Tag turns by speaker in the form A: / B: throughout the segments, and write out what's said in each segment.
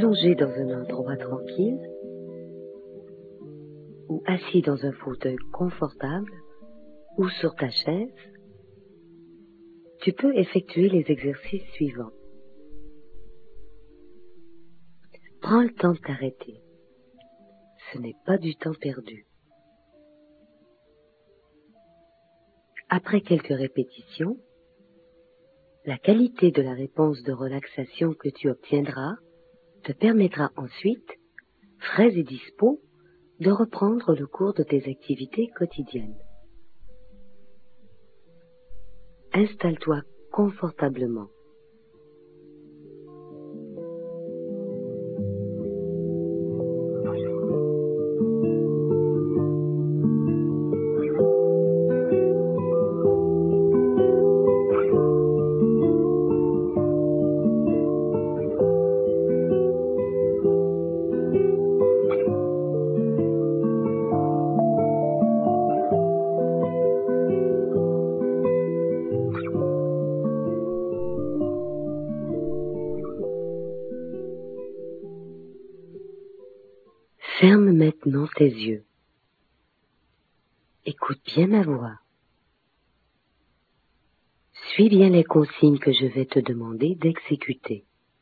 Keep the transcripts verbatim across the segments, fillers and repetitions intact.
A: allongé dans un endroit tranquille ou assis dans un fauteuil confortable ou sur ta chaise, tu peux effectuer les exercices suivants. Prends le temps de t'arrêter. Ce n'est pas du temps perdu. Après quelques répétitions, la qualité de la réponse de relaxation que tu obtiendras te permettra ensuite, frais et dispos, de reprendre le cours de tes activités quotidiennes. Installe-toi confortablement. Ferme maintenant tes yeux. Écoute bien ma voix. Suis bien les consignes que je vais te demander d'exécuter.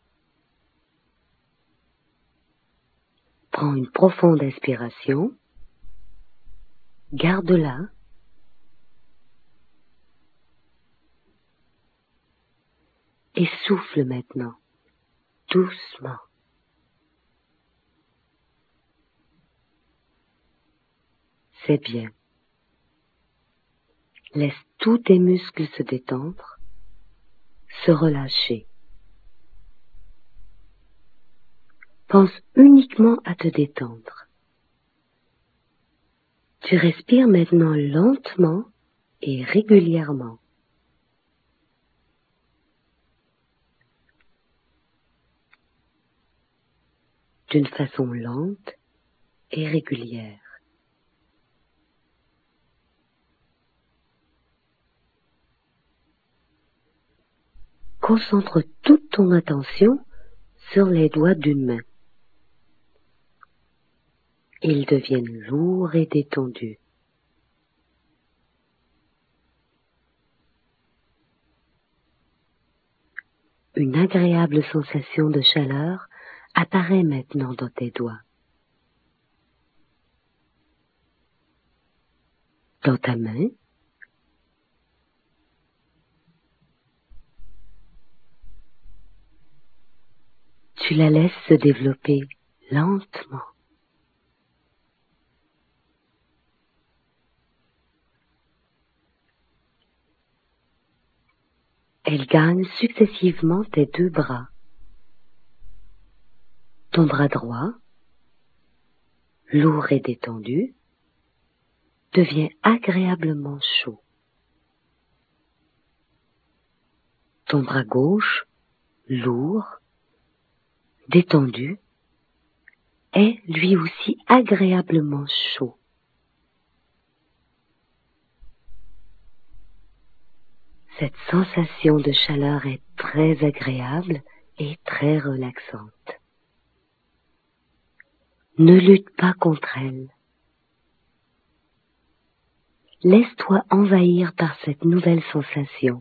A: Prends une profonde inspiration. Garde-la. Et souffle maintenant, doucement. C'est bien. Laisse tous tes muscles se détendre, se relâcher. Pense uniquement à te détendre. Tu respires maintenant lentement et régulièrement. D'une façon lente et régulière. Concentre toute ton attention sur les doigts d'une main. Ils deviennent lourds et détendus. Une agréable sensation de chaleur apparaît maintenant dans tes doigts. Dans ta main, tu la laisses se développer lentement. Elle gagne successivement tes deux bras. Ton bras droit, lourd et détendu, devient agréablement chaud. Ton bras gauche, lourd, détendu, est lui aussi agréablement chaud. Cette sensation de chaleur est très agréable et très relaxante. Ne lutte pas contre elle. Laisse-toi envahir par cette nouvelle sensation.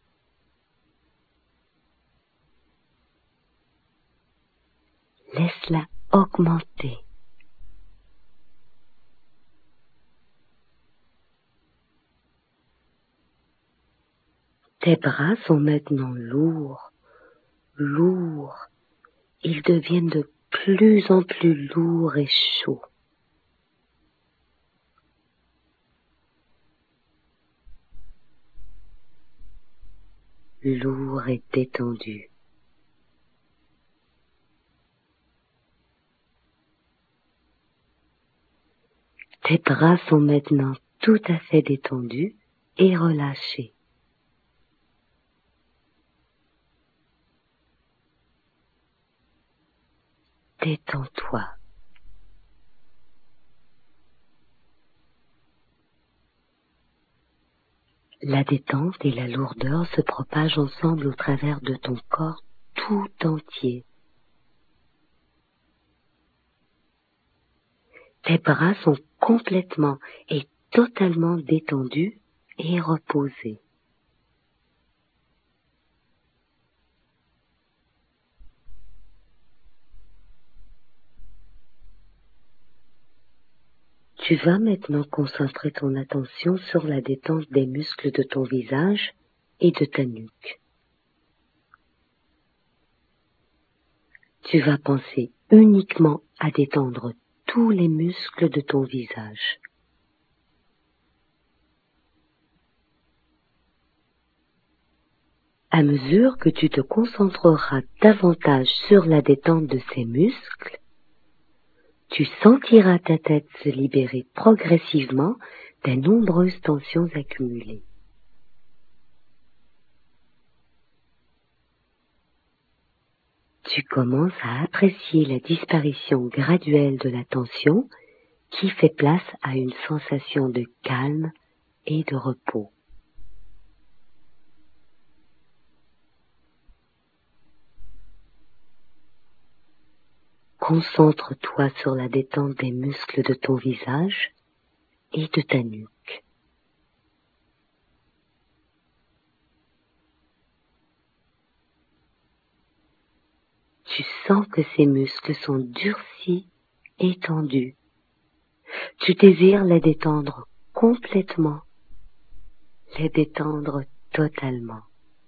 A: Laisse-la augmenter. Tes bras sont maintenant lourds, lourds. Ils deviennent de plus en plus lourds et chauds. Lourds et détendus. Tes bras sont maintenant tout à fait détendus et relâchés. Détends-toi. La détente et la lourdeur se propagent ensemble au travers de ton corps tout entier. Tes bras sont complètement et totalement détendus et reposés. Tu vas maintenant concentrer ton attention sur la détente des muscles de ton visage et de ta nuque. Tu vas penser uniquement à détendre tous les muscles de ton visage. À mesure que tu te concentreras davantage sur la détente de ces muscles, tu sentiras ta tête se libérer progressivement des nombreuses tensions accumulées. Tu commences à apprécier la disparition graduelle de la tension qui fait place à une sensation de calme et de repos. Concentre-toi sur la détente des muscles de ton visage et de ta nuque. Tu sens que ces muscles sont durcis et tendus. Tu désires les détendre complètement, les détendre totalement.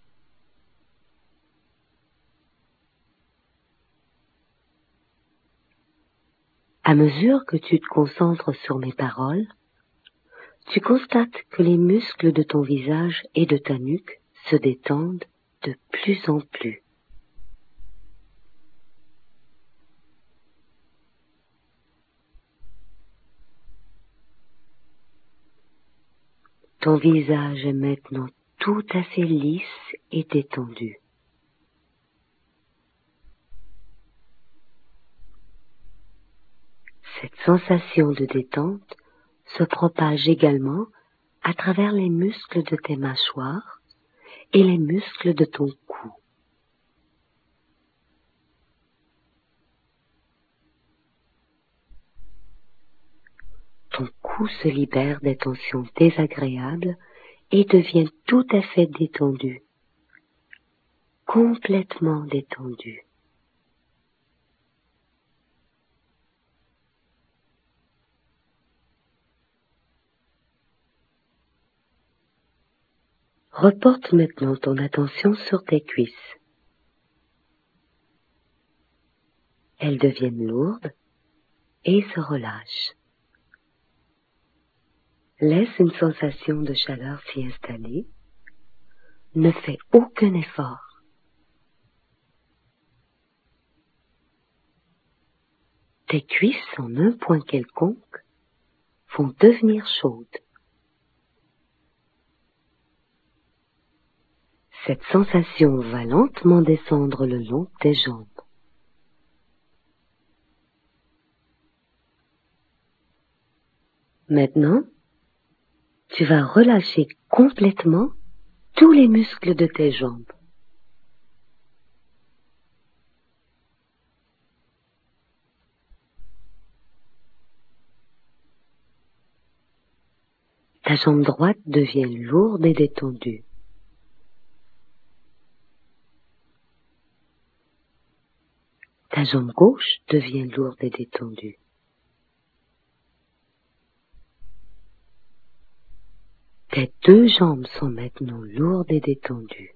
A: À mesure que tu te concentres sur mes paroles, tu constates que les muscles de ton visage et de ta nuque se détendent de plus en plus. Ton visage est maintenant tout à fait lisse et détendu. Cette sensation de détente se propage également à travers les muscles de tes mâchoires et les muscles de ton cou. Ton cou se libère des tensions désagréables et devient tout à fait détendu, complètement détendu. Reporte maintenant ton attention sur tes cuisses. Elles deviennent lourdes et se relâchent. Laisse une sensation de chaleur s'y installer. Ne fais aucun effort. Tes cuisses, en un point quelconque, vont devenir chaudes. Cette sensation va lentement descendre le long de tes jambes. Maintenant, tu vas relâcher complètement tous les muscles de tes jambes. Ta jambe droite devient lourde et détendue. Ta jambe gauche devient lourde et détendue. Tes deux jambes sont maintenant lourdes et détendues.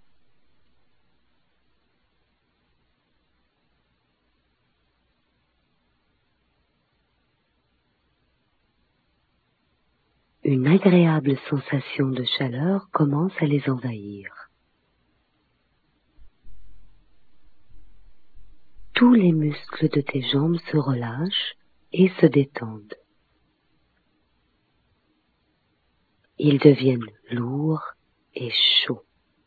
A: Une agréable sensation de chaleur commence à les envahir. Tous les muscles de tes jambes se relâchent et se détendent. Ils deviennent lourds et chauds.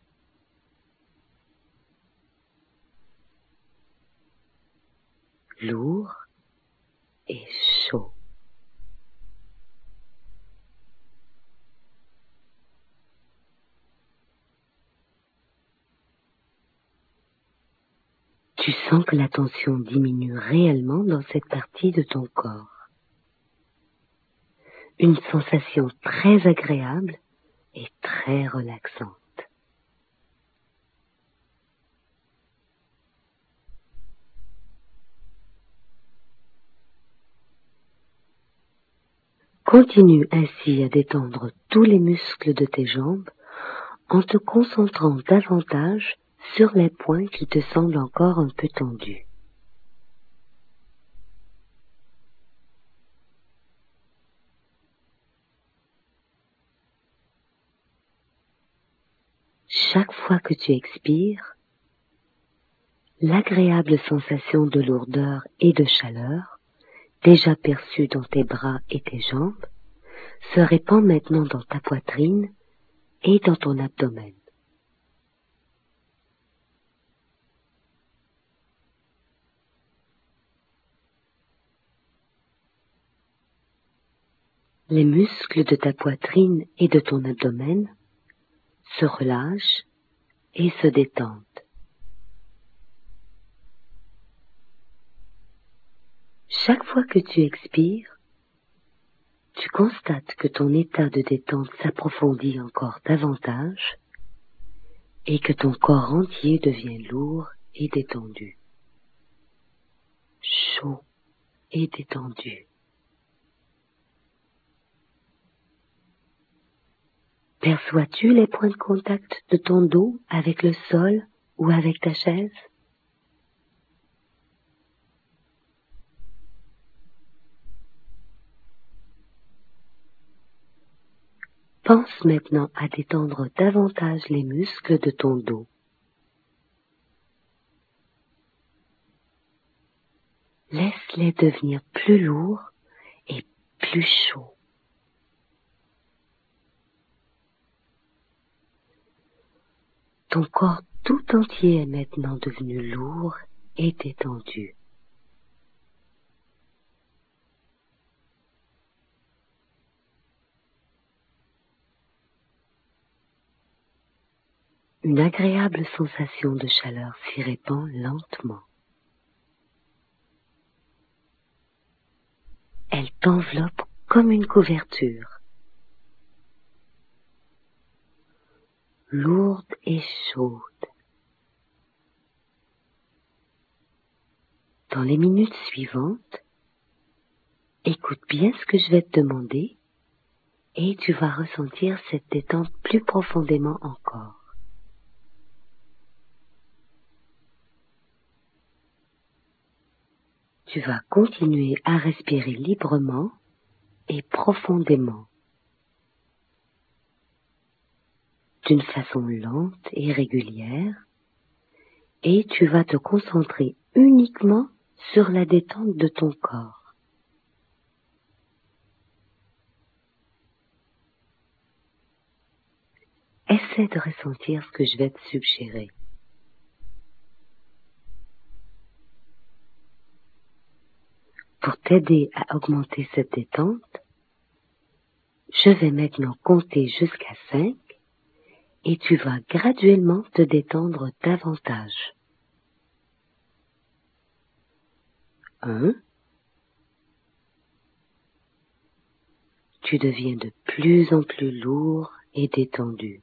A: Lourds et chauds. Tu sens que la tension diminue réellement dans cette partie de ton corps. Une sensation très agréable et très relaxante. Continue ainsi à détendre tous les muscles de tes jambes en te concentrant davantage sur les points qui te semblent encore un peu tendus. Chaque fois que tu expires, l'agréable sensation de lourdeur et de chaleur, déjà perçue dans tes bras et tes jambes, se répand maintenant dans ta poitrine et dans ton abdomen. Les muscles de ta poitrine et de ton abdomen se relâchent et se détendent. Chaque fois que tu expires, tu constates que ton état de détente s'approfondit encore davantage et que ton corps entier devient lourd et détendu, chaud et détendu. Perçois-tu les points de contact de ton dos avec le sol ou avec ta chaise? Pense maintenant à détendre davantage les muscles de ton dos. Laisse-les devenir plus lourds et plus chauds. Ton corps tout entier est maintenant devenu lourd et détendu. Une agréable sensation de chaleur s'y répand lentement. Elle t'enveloppe comme une couverture, lourde et chaude. Dans les minutes suivantes, écoute bien ce que je vais te demander et tu vas ressentir cette détente plus profondément encore. Tu vas continuer à respirer librement et profondément, d'une façon lente et régulière, et tu vas te concentrer uniquement sur la détente de ton corps. Essaie de ressentir ce que je vais te suggérer. Pour t'aider à augmenter cette détente, je vais maintenant compter jusqu'à cinq et tu vas graduellement te détendre davantage. un. Tu deviens de plus en plus lourd et détendu.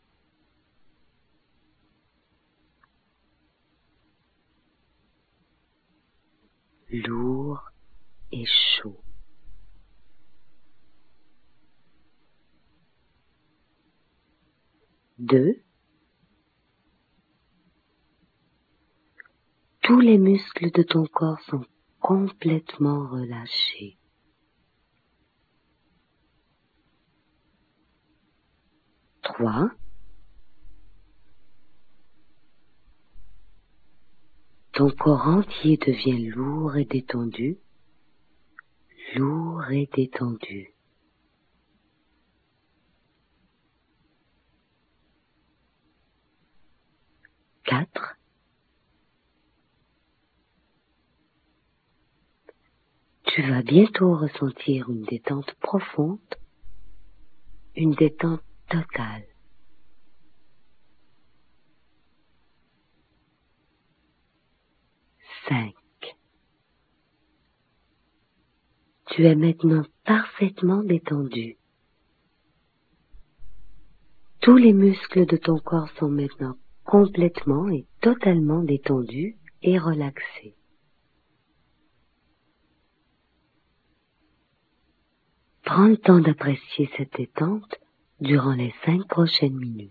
A: Lourd et chaud. deux. Tous les muscles de ton corps sont complètement relâchés. trois. Ton corps entier devient lourd et détendu, lourd et détendu. quatre. Tu vas bientôt ressentir une détente profonde, une détente totale. cinq. Tu es maintenant parfaitement détendu. Tous les muscles de ton corps sont maintenant complètement et totalement détendus et relaxés. Prends le temps d'apprécier cette détente durant les cinq prochaines minutes.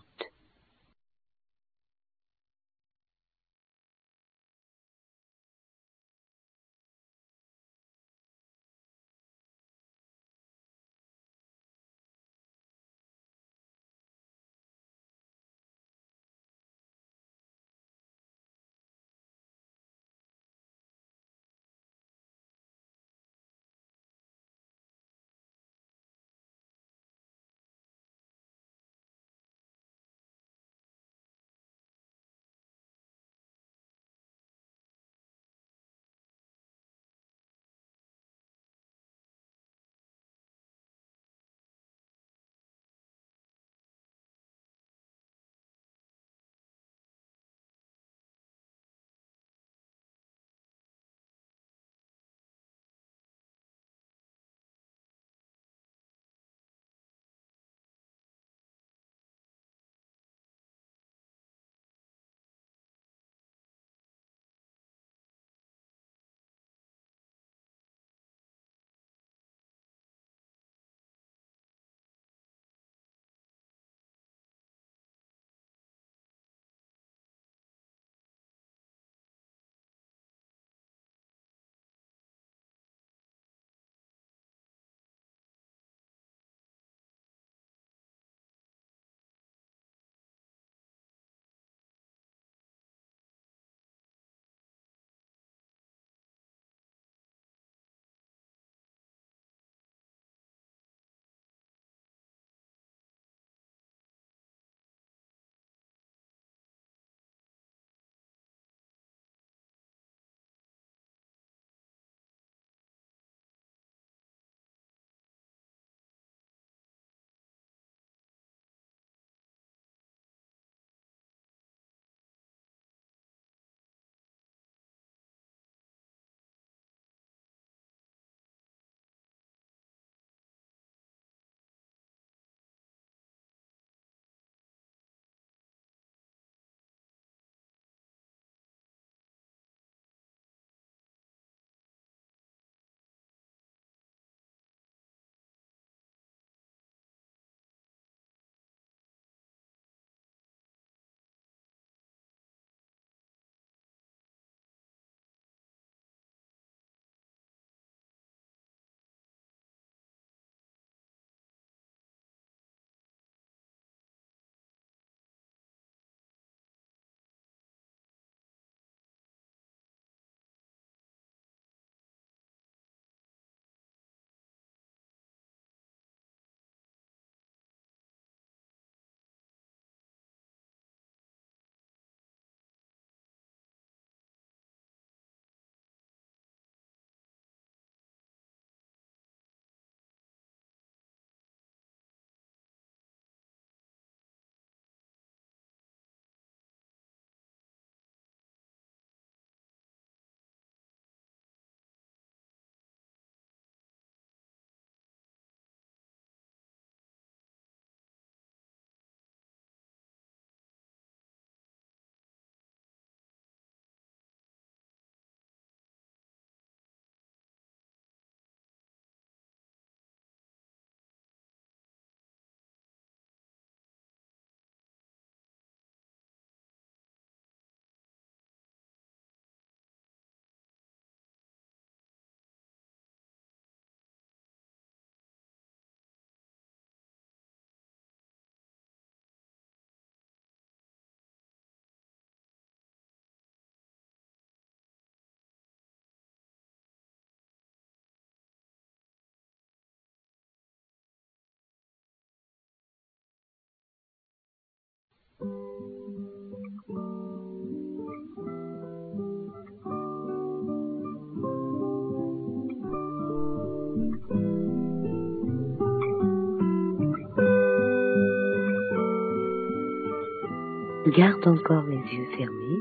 A: Garde encore les yeux fermés,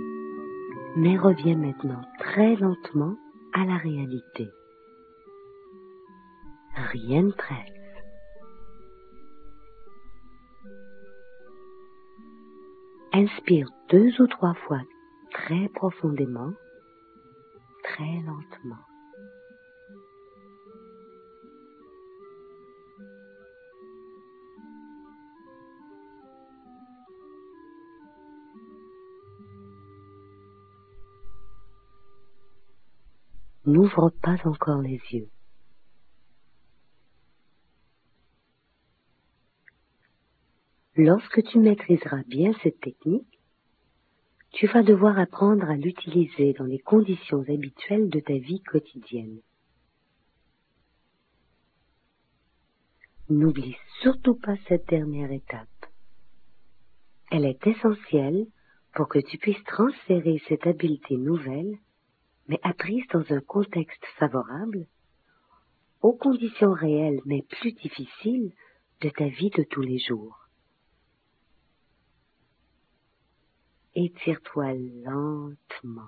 A: mais reviens maintenant très lentement à la réalité. Rien ne presse. Inspire deux ou trois fois très profondément, très lentement. N'ouvre pas encore les yeux. Lorsque tu maîtriseras bien cette technique, tu vas devoir apprendre à l'utiliser dans les conditions habituelles de ta vie quotidienne. N'oublie surtout pas cette dernière étape. Elle est essentielle pour que tu puisses transférer cette habileté nouvelle, mais apprise dans un contexte favorable, aux conditions réelles mais plus difficiles de ta vie de tous les jours. Étire-toi lentement.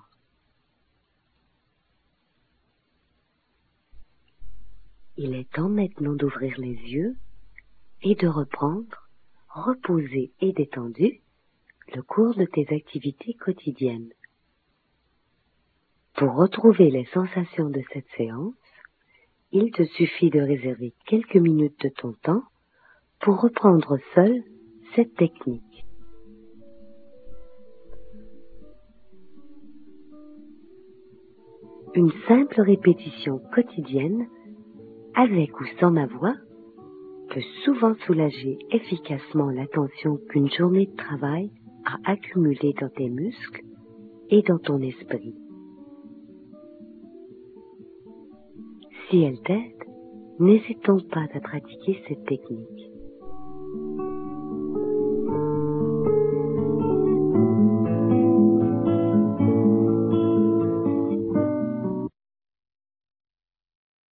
A: Il est temps maintenant d'ouvrir les yeux et de reprendre, reposé et détendu, le cours de tes activités quotidiennes. Pour retrouver les sensations de cette séance, il te suffit de réserver quelques minutes de ton temps pour reprendre seul cette technique. Une simple répétition quotidienne, avec ou sans ma voix, peut souvent soulager efficacement la tension qu'une journée de travail a accumulée dans tes muscles et dans ton esprit. Si elle t'aide, n'hésitons pas à pratiquer cette technique.